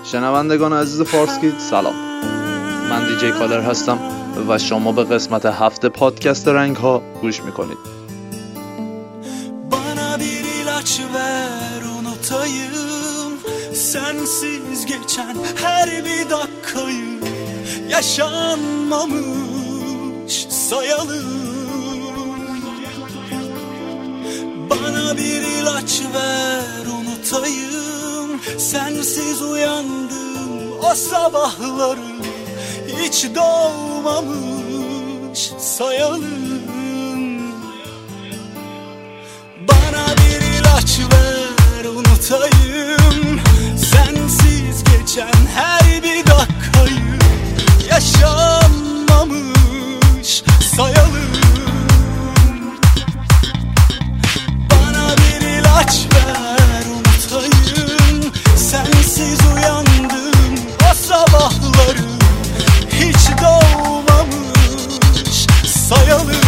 شنوندگان عزیز فارسکیت سلام، من دیجی کالر هستم و شما به قسمت 7 پادکست رنگ ها گوش میکنید. Bana bir ilaç ver unutayım, sensiz geçen her bir dakikayı yaşanmamış sayalım. Bana bir ilaç ver unutayım, sensiz uyandım o sabahları hiç doğmamış sayalım. Bana bir ilaç ver unutayım, sensiz geçen her bir dakikayı yaşanmamış sayalım. Bana bir ilaç ver unutayım, sensiz uyandım o sabahları hiç doğmamış sayalım.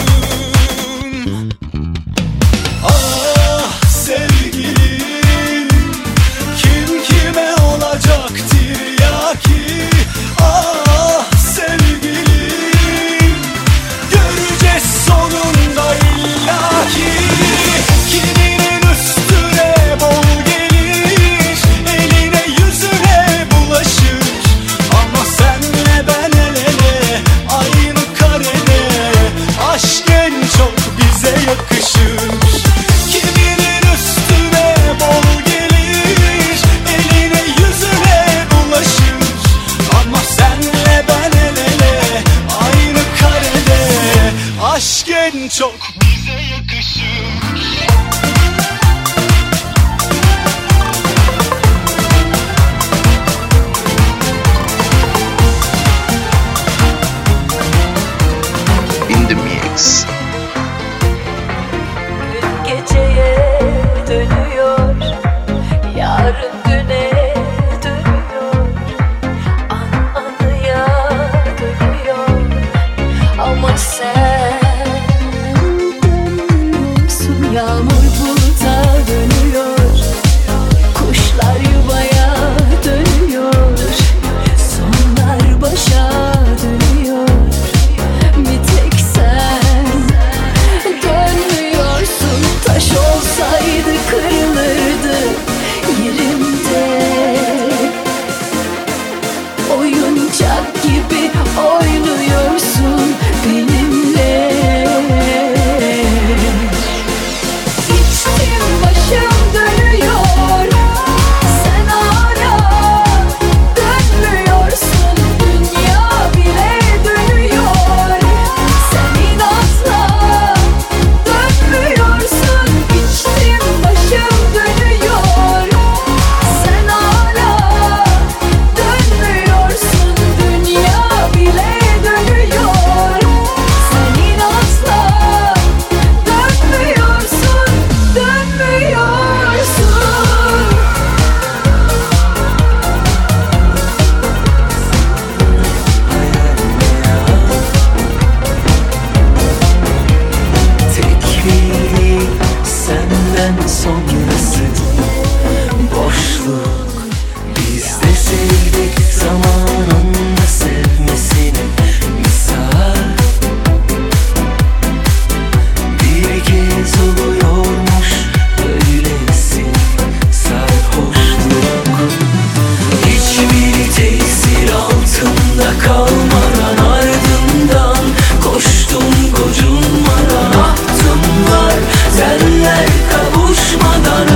Ah sevgilim, kim kime olacak tiryaki? Ah sevgilim, göreceğiz sonunda illaki. Kiminin üstüne bol gelir, eline yüzüne bulaşır, ama senle ben el ele aynı karede, aşk en çok bize yakışır. Kiminin üstüne bol gelir, eline yüzüne bulaşır, ama senle ben el ele aynı karede, aşk en çok bize yakışır. In the mix. Geceye dönüyor, yarın düne dönüyor, an anıya dönüyor, ama sen dönmüyorsun. Yağmur buluta dönüyor, kuşlar yuvaya dönüyor, sonlar başa dönüyor, bir tek sen dönmüyorsun. Taş olsaydı kırılırdı yerimde, oyuncak gibi oynuyorsun benimle. İçtim başım dönüyor, sen hala dönmüyorsun. Dünya bile dönüyor, sen inatla dönmüyorsun. İçtim başım dönüyor, sen hala dönmüyorsun. Dünya bile dönüyor, sen inatla dönmüyorsun, dönmüyorsun. Tek bildiğim senden sonrası boşluk. Biz de sevdik zamanında sevmesine misal. Bir kez oluyormuş böylesi sarhoşluk. Hiçbir tesir altında kalmadan ardından koştum gocunmadan, ahtım var senler kavuşmadan.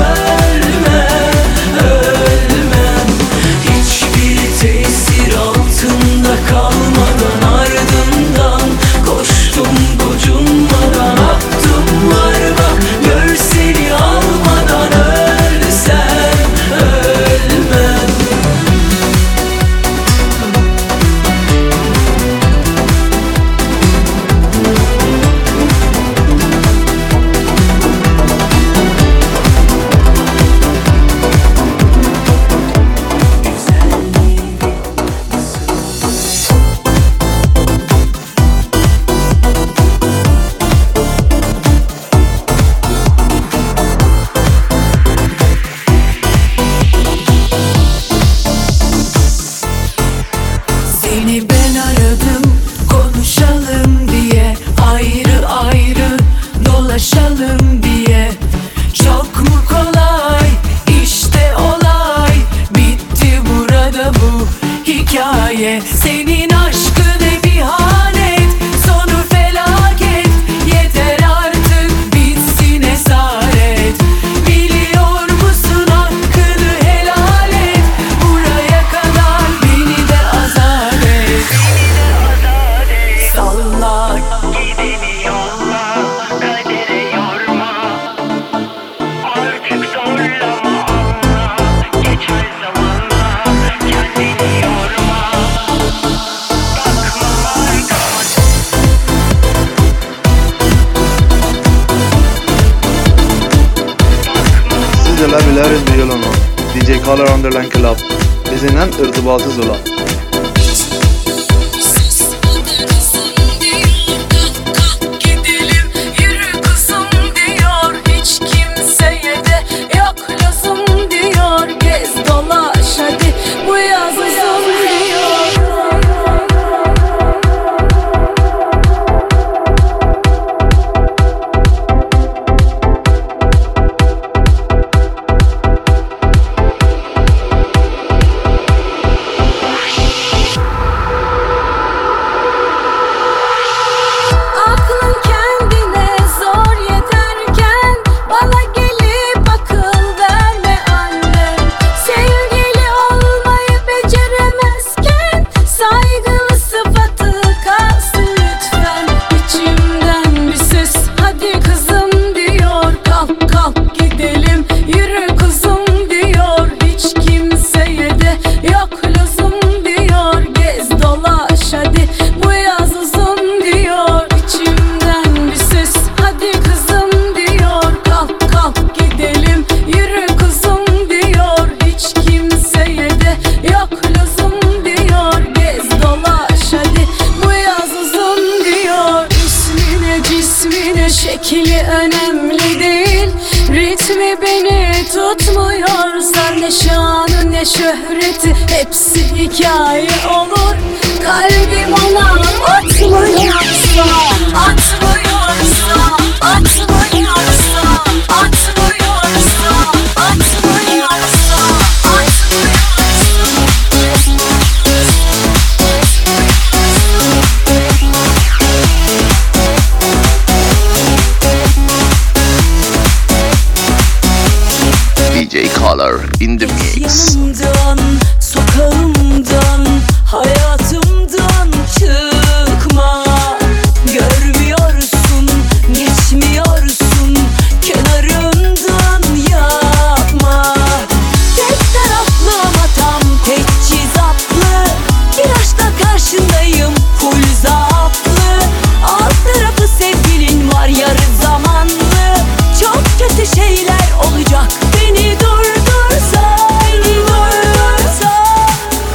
yapalım diye. Çok mu kolay? İşte olay bitti burada bu hikaye. Senin aşkın bir ihanet, sonu felaket. Yeter artık bitsin esaret. Biliyor musun hakkını helal et. Buraya kadar beni de azat et. Salla Gideni yolla, kadere yorma. Artık zorlama, anla. Geçer zamanla, kendini yorma. Bakma arkama. Sizlerle bileriz bir yolunu. DJ Color Underline Club. Bizimle irtibatız olan. Gidelim yürü kızım diyor, hiç kimseye de yok lüzum diyor. Gez dolaş hadi bu yaz uzun diyor. Aklın kendine zor yeterken bana gelip akıl verme annem. Sevgili olmayı beceremezken saygılı sıfatı kalsın lütfen. İçimden bir ses hadi kızım diyor, kalk kalk gidelim yürü kızım diyor. Hiç kimseye de yok lüzum diyor. Gez dolaş hadi bu yaz uzun diyor. İçimden bir ses hadi kızım diyor, kalk kalk gidelim yürü kızım diyor. Hiç kimseye de yok lüzum diyor. Gez dolaş hadi bu yaz uzun diyor. İsmine cismine şekli önemli değil, ritmi beni tutmuyorsa ne şanı ne şöhreti hepsi hikaye olur. Kalbim ona atmıyorsa, atmıyorsa, atmıyorsa, atmıyorsa, atmıyorsa, DJ Color in the mix. yanımdan, sokağımdan, hayatımdan çıkma. Görmüyorsun, geçmiyorsun, kenarımdan yapma. Tek taraflı ama tam teçhizatlı, virajda karşındayım full zaplı. Alt tarafı sevgilin var yarı zamanlı. Çok kötü şeyler olacak beni durdursa, beni durdursa.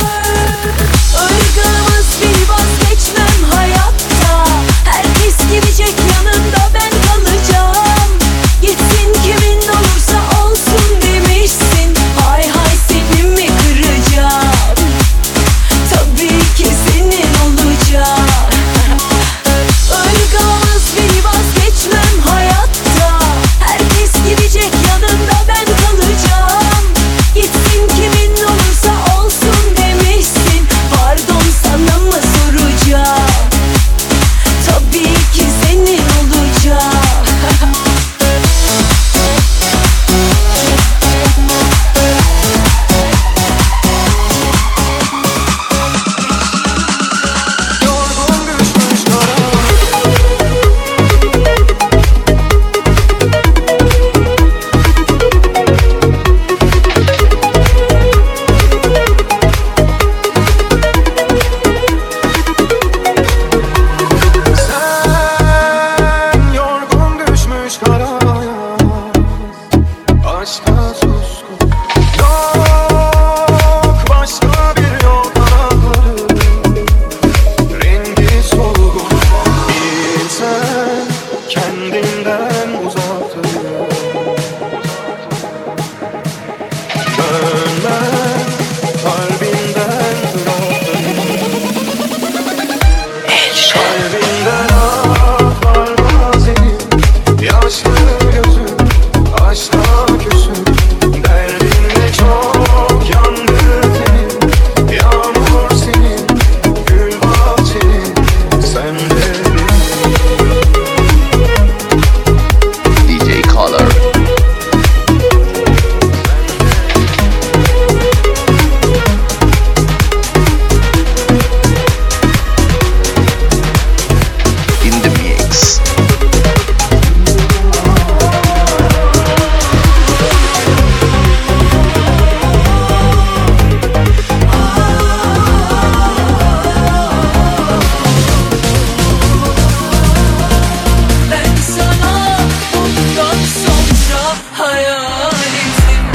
başta küsün. Derdinle çok yandı tenim. Yağmur senin, gül bahçenin, sen de DJ Color. In the mix. Ben sana bundan sonra hayaletim.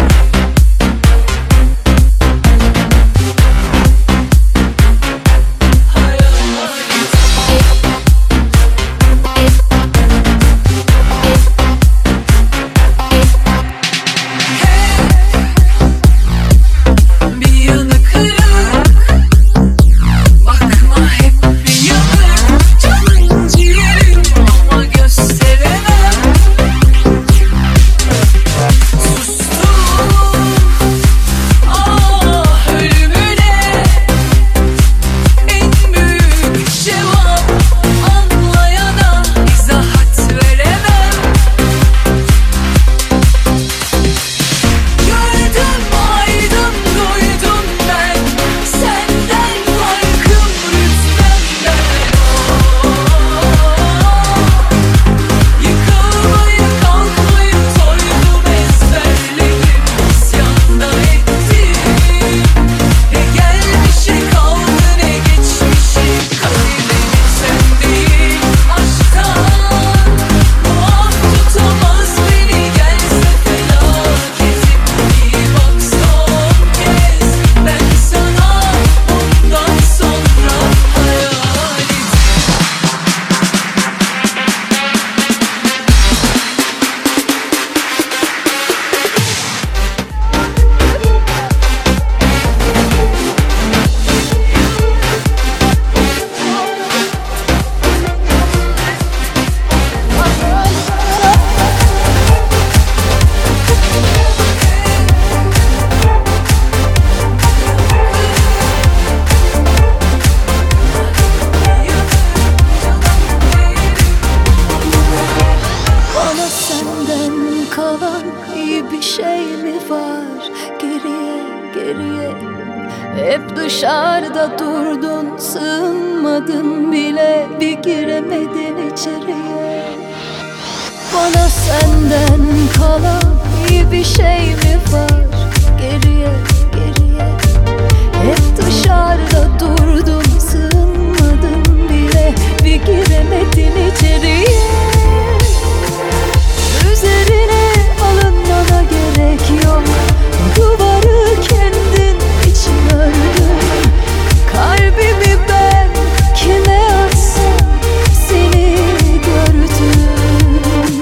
Bir yanı kırık, bakma hep bir yanık. Canım ciğerim ama gösteremem. Sustum, ah ölümüne. En büyük cevap anlayana izahat veremem. Gördüm, aydım, duydum ben. Senden farkım rütbemden. Yıkılmayı kalkmayı toydum, ezberledim, isyanda ettim. Ne gelmişe kaldı ne geçmişe, kaderim sen değil aşktan. Muaf tutamaz beni, gelse felaketim. Bir bak son kez, ben sana bundan sonra hayaletim. Bana senden kalan iyi bir şey mi var? Geriye geriye hep dışarıda durdun, sığınmadın bile, bir giremedin içeriye. Bana senden kalan iyi bir şey mi var? Geriye geriye hep dışarıda durdun, sığınmadın bile, bir giremedin içeriye. Üzerine alınmana gerek yok, duvarı kendin için ördün. Kalbimi ben kime atsam seni gördüm.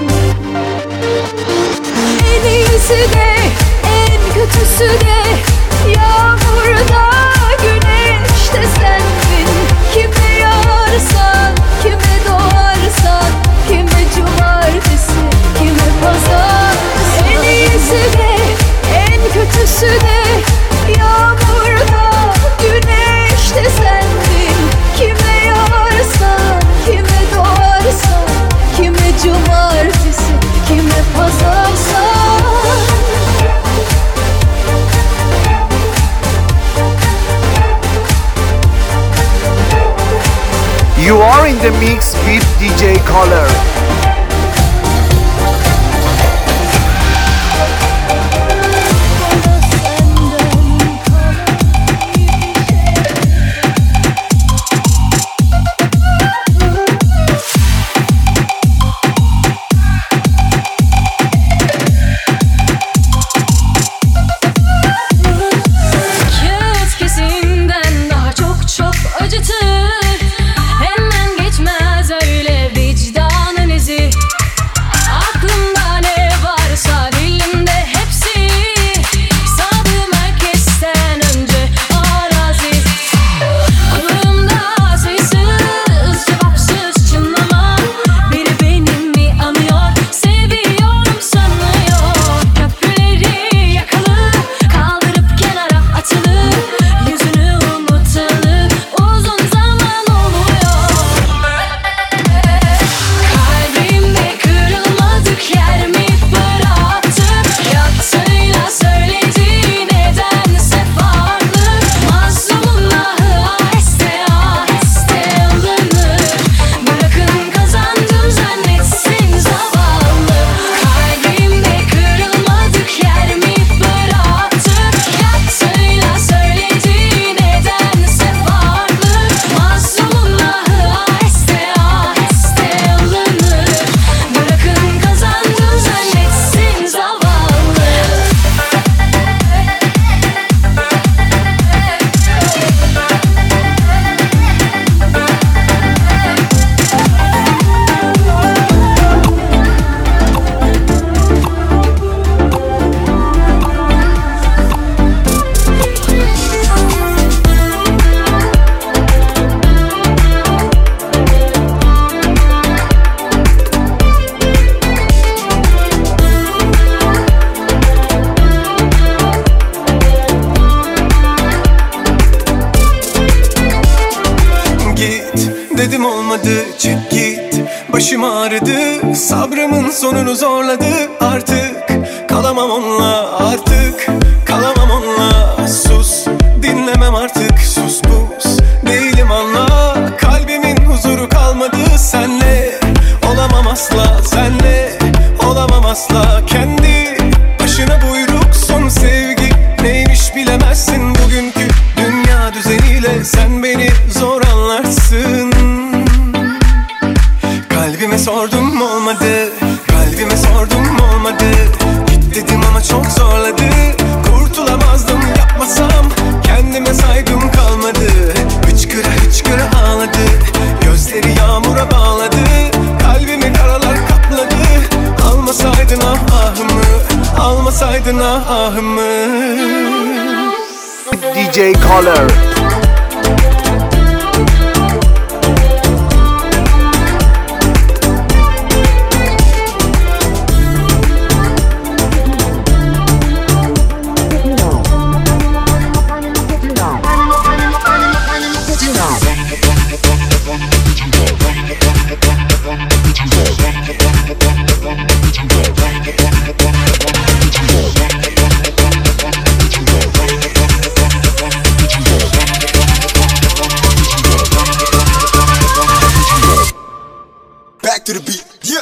En iyisi de en kötüsü de yağmurda güneşte sendin. Kime yağarsan, kime doğarsan, kime cumartesi, kime pazar. En iyisi de en kötüsü de yağmurda güneşte sendin. Kime yağarsan, kime doğarsan, kime cumartesi, kime pazarsan. You are in the mix with DJ Color. Kağıt kesinden daha çok acıtır. Hemen geçmez öyle vicdanın içim ağrıdı, sabrımın sonunu zorladı. Artık kalamam onunla, artık kalamam onunla. Sus, dinlemem artık, sus pus değilim anla. Kalbimin huzuru kalmadı senle. Olamam asla senle, olamam asla. Kendi başına buyruk son sevgi neymiş bilemezsin. Bugünkü dünya düzeniyle sen beni zor anlarsın. Kalbime sordum olmadı, kalbime sordum olmadı. Git dedim ama çok zorladı. Kurtulamazdım yapmasam, kendime saygım kalmadı. Hıçkıra hıçkıra ağladı, gözleri yağmura bağladı. Kalbimi karalar kapladı. Almasaydın ah ahımı, almasaydın ah ahımı. DJ Color. Back to the beat, yeah.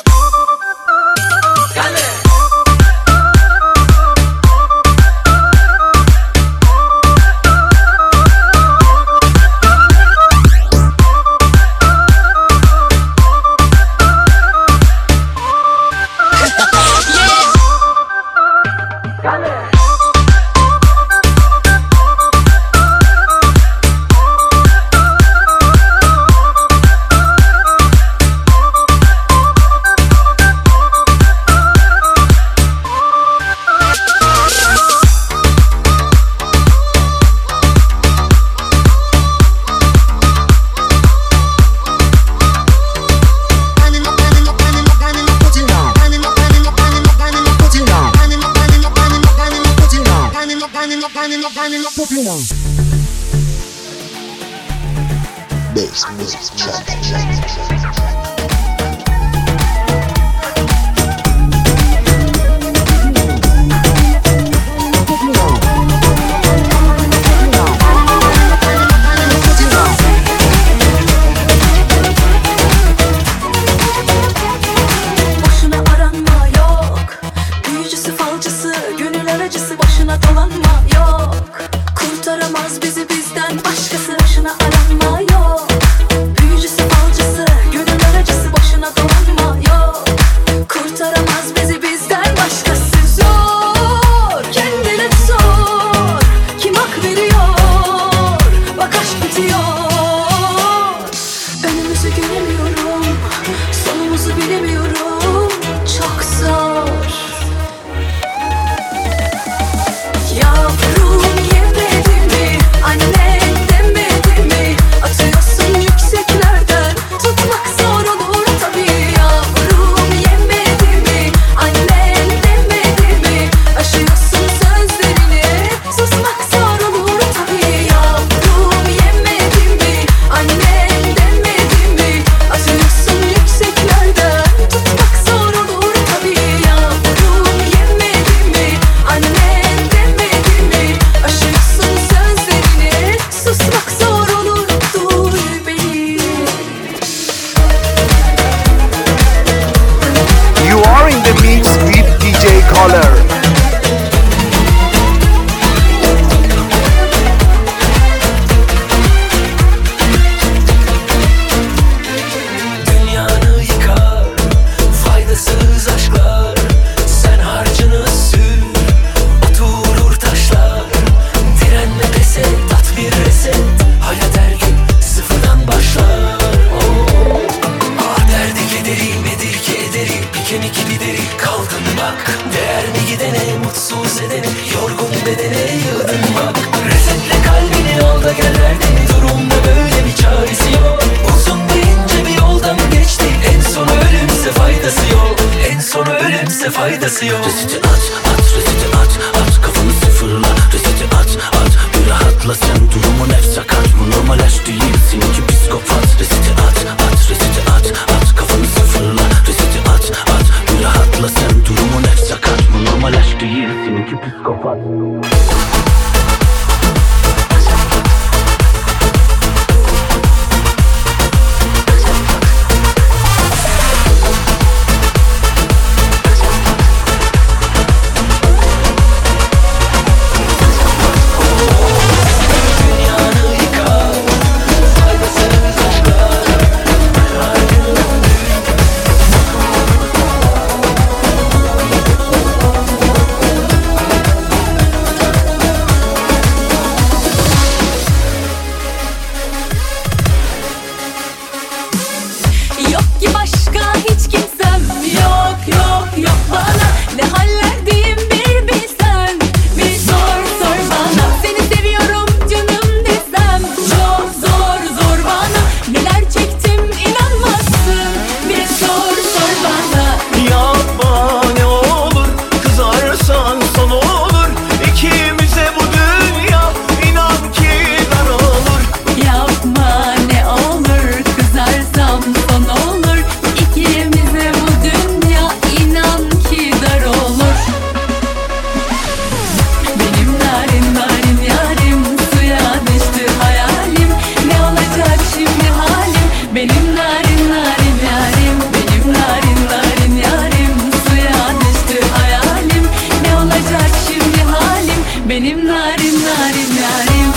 Bass music track. Boşuna aranma yok, büyücüsü falcısı, gönül aracısı. Başına dolanma yok, kurtaramaz bizi bizden başkası. Başına aranma yok, büyücüsü falcısı, gönül aracısı. Başına dolanma yok, kurtaramaz bizi bizden başkası. Zor, kendine sor, kim hak veriyor, bak aşk bitiyor. Önümüzü göremiyorum, sonumuzu bilemiyorum, çok zor. Yavrum yemedi mi, annen demedi mi? Atıyorsun yükseklerden, tutmak zor olur tabii. Yavrum yemedi mi, annen demedi mi? Aşıyorsun sözlerini, susmak zor olur tabii. Yavrum yemedi mi, annen demedi mi? Atıyorsun yükseklerden, tutmak zor olur tabii. Yavrum yemedi mi, annen demedi mi? Aşıyorsun sözlerini, susmak zor olur, duy beni. You are in the mix with DJ Color. Dünyanı yıkar faydasız aşklar. Sen harcını sür, oturur taşlar. Direnme pes et, at bir reset. Hayat her gün sıfırdan başlar. Ah derdi kederi, nedir ki ederi? Bir kemik gibi deri kaldın bak. Değer mi gidene, mutsuz edene, yorgun bedene yığdın bak. Resetle kalbini al da gel derdini. Durumda böyle bir çaresi yok. Uzun deyince bir yoldan geçti. En sonu ölümse faydası yok. En sonu ölümse faydası yok. Reseti at, reseti at. Kafanı sıfırla, reseti at. Bir rahatla sen, durumun hep sakat. Bu normal aşk değil, seninki psikopat. Reseti at, reseti at. Kafanı sıfırla. fırla reseti at bir rahatla sen durumun hep sakat. Bu normal aşk değil seninki psikopat. Yok ki başka hiç kimsem, yok yok yok bana. Ne hallerdeyim bir bilsen, bir sor bana. Seni seviyorum canım desem, çok zor bana. Neler çektim inanmazsın, bir sor bana. Yapma ne olur, kızarsan son olur. İkimize bu dünya inan ki dar olur. Yapma ne olur, kızarsam son olur. İkimize bu dünya inan ki dar olur. Benim narin yarim, suya düştü hayalim. Ne olacak şimdi halim? Benim narin yarim, benim narin yarim, suya düştü hayalim. Ne olacak şimdi halim? Benim narin yarim.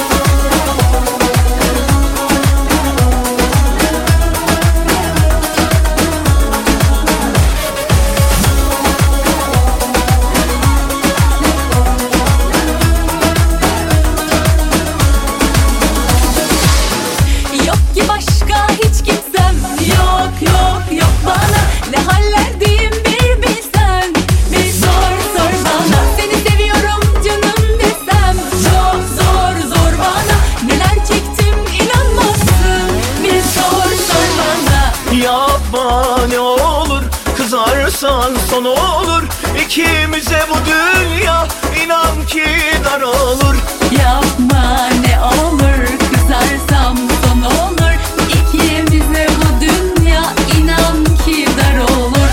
Yok ki başka hiç kimsem, yok yok yok bana. Ne hallerdeyim bir bilsen, bir sor bana. Seni seviyorum canım desem, çok zor bana. Neler çektim inanmazsın, bir sor bana. Yapma ne olur, kızarsan son olur. İkimize bu dünya inan ki dar olur. Yapma ne olur, kızarsam son olur. İkimize bu dünya inan ki dar olur.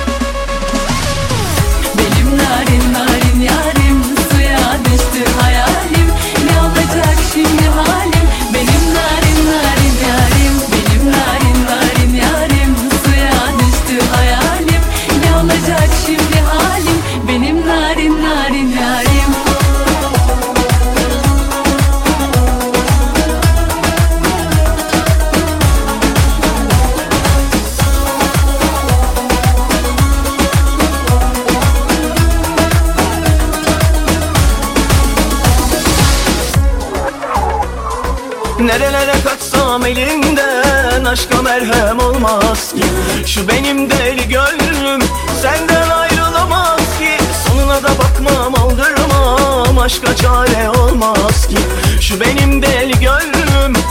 Benim narin yarim, suya düştü hayalim. Ne olacak şimdi halim? Benim narin yarim, benim narin yarim, suya düştü hayalim. Ne olacak şimdi halim? Benim narin yarim. Nerelere kaçsam elinden aşka merhem olmaz ki. Şu benim deli gönlüm senden ayrılamaz ki. Sonuna da bakmam aldırmam, aşka çare olmaz ki. Şu benim deli gönlüm